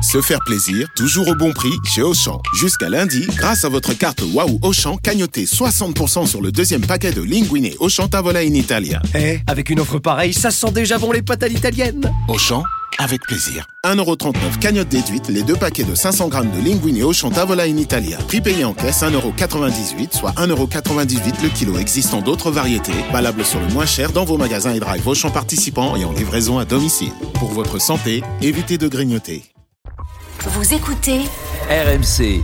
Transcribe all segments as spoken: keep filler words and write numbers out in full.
Se faire plaisir, toujours au bon prix chez Auchan. Jusqu'à lundi, grâce à votre carte Waouh Auchan, cagnotez soixante pour cent sur le deuxième paquet de Linguine Auchan Tavola in Italia. Eh, avec une offre pareille, ça sent déjà bon les pâtes à l'italienne. Auchan, avec plaisir. un euro trente-neuf cagnotte déduite, les deux paquets de cinq cents grammes de Linguine Auchan Tavola in Italia. Prix payé en caisse un euro quatre-vingt-dix-huit, soit un euro quatre-vingt-dix-huit le kilo. Existant d'autres variétés, valable sur le moins cher dans vos magasins et drive Auchan participants et en livraison à domicile. Pour votre santé, évitez de grignoter. Vous écoutez R M C.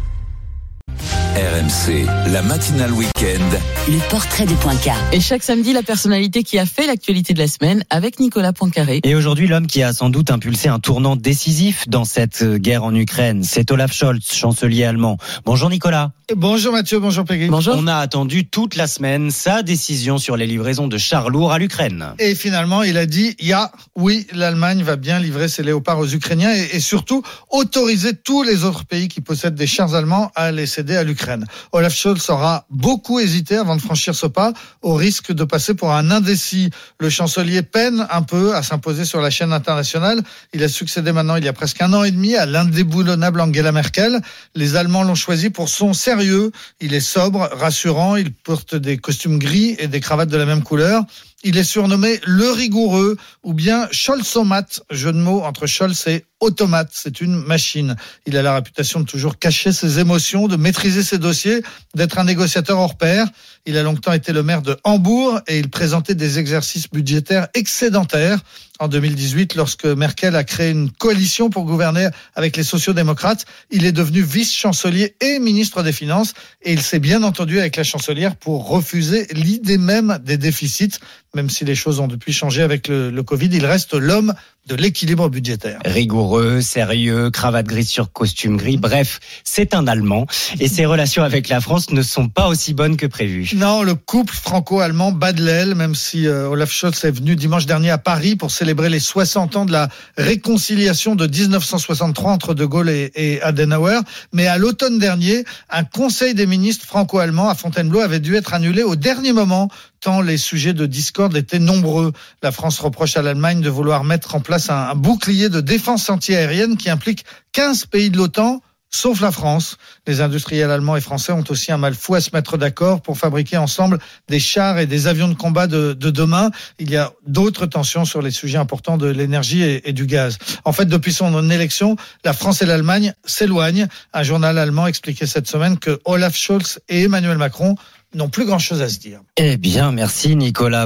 R M C, la matinale week-end. Le portrait de Poincaré. Et chaque samedi, la personnalité qui a fait l'actualité de la semaine avec Nicolas Poincaré. Et aujourd'hui, l'homme qui a sans doute impulsé un tournant décisif dans cette guerre en Ukraine, c'est Olaf Scholz, chancelier allemand. Bonjour Nicolas. Bonjour Mathieu, bonjour Peggy. Bonjour. On a attendu toute la semaine sa décision sur les livraisons de chars lourds à l'Ukraine. Et finalement, il a dit, ya, yeah, oui, l'Allemagne va bien livrer ses léopards aux Ukrainiens et, et surtout autoriser tous les autres pays qui possèdent des chars allemands à les céder à l'Ukraine. Olaf Scholz aura beaucoup hésité avant de franchir ce pas, au risque de passer pour un indécis. Le chancelier peine un peu à s'imposer sur la scène internationale. Il a succédé maintenant, il y a presque un an et demi, à l'indéboulonnable Angela Merkel. Les Allemands l'ont choisi pour son sérieux. Il est sobre, rassurant, il porte des costumes gris et des cravates de la même couleur. Il est surnommé le rigoureux ou bien Scholzomate, jeu de mots entre Scholz et automate, c'est une machine. Il a la réputation de toujours cacher ses émotions, de maîtriser ses dossiers, d'être un négociateur hors pair. Il a longtemps été le maire de Hambourg et il présentait des exercices budgétaires excédentaires. En deux mille dix-huit, lorsque Merkel a créé une coalition pour gouverner avec les sociaux-démocrates, il est devenu vice-chancelier et ministre des Finances et il s'est bien entendu avec la chancelière pour refuser l'idée même des déficits. Même si les choses ont depuis changé avec le, le Covid, il reste l'homme de l'équilibre budgétaire. Rigoureux, sérieux, cravate grise sur costume gris, bref, c'est un Allemand. Et ses relations avec la France ne sont pas aussi bonnes que prévu. Non, le couple franco-allemand bat de l'aile, même si euh, Olaf Scholz est venu dimanche dernier à Paris pour célébrer les soixante ans de la réconciliation de dix-neuf cent soixante-trois entre De Gaulle et, et Adenauer. Mais à l'automne dernier, un conseil des ministres franco-allemands à Fontainebleau avait dû être annulé au dernier moment, tant les sujets de discorde étaient nombreux. La France reproche à l'Allemagne de vouloir mettre en place un, un bouclier de défense anti-aérienne qui implique quinze pays de l'OTAN, sauf la France. Les industriels allemands et français ont aussi un mal fou à se mettre d'accord pour fabriquer ensemble des chars et des avions de combat de, de demain. Il y a d'autres tensions sur les sujets importants de l'énergie et, et du gaz. En fait, depuis son élection, la France et l'Allemagne s'éloignent. Un journal allemand expliquait cette semaine que Olaf Scholz et Emmanuel Macron n'ont plus grand-chose à se dire. Eh bien, merci Nicolas.